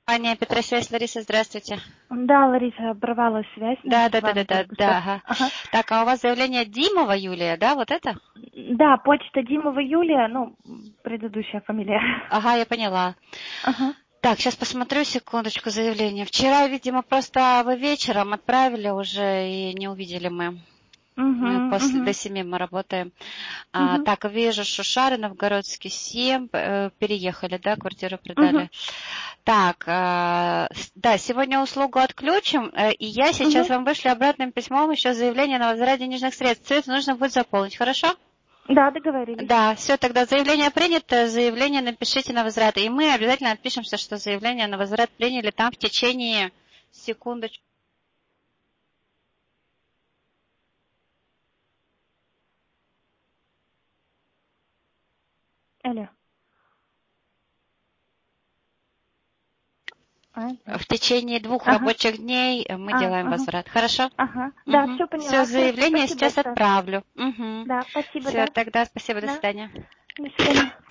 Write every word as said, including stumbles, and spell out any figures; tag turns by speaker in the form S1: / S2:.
S1: Компания Петросвязь, Лариса, здравствуйте.
S2: Да, Лариса, оборвалась связь.
S1: Да, да,
S2: с
S1: да, да,
S2: вами
S1: да,
S2: только что.
S1: да. Ага.
S2: Ага.
S1: Так, а у вас заявление Димова Юлия, да, вот это?
S2: Да, почта Димова Юлия, ну, предыдущая фамилия.
S1: Ага, я поняла.
S2: Ага.
S1: Так, сейчас посмотрю, секундочку, заявление. Вчера, видимо, просто вы вечером отправили уже и не увидели мы. Мы
S2: Угу,
S1: после до
S2: угу,
S1: семи мы работаем. А,
S2: угу,
S1: так, вижу, Шушары, Новгородский семь, э, переехали, да, квартиру
S2: угу,
S1: продали. Так, а, с- да, сегодня услугу отключим, э, и я сейчас
S2: угу.
S1: вам вышлю обратным письмом еще заявление на возврат денежных средств. Все это нужно будет заполнить, хорошо?
S2: Да, договорились.
S1: Да, все, тогда заявление принято, заявление напишите на возврат. И мы обязательно отпишемся, что заявление на возврат приняли там в течение секундочку.
S2: Алло. А, да.
S1: В течение двух
S2: Ага.
S1: рабочих дней мы
S2: А,
S1: делаем
S2: ага.
S1: возврат. Хорошо?
S2: Ага. Да,
S1: Угу.
S2: все
S1: Все,
S2: поняла. Хорошо,
S1: заявление
S2: спасибо
S1: сейчас
S2: большое.
S1: отправлю. Угу.
S2: Да, спасибо,
S1: Все,
S2: да.
S1: тогда спасибо, до
S2: Да.
S1: свидания.
S2: До свидания.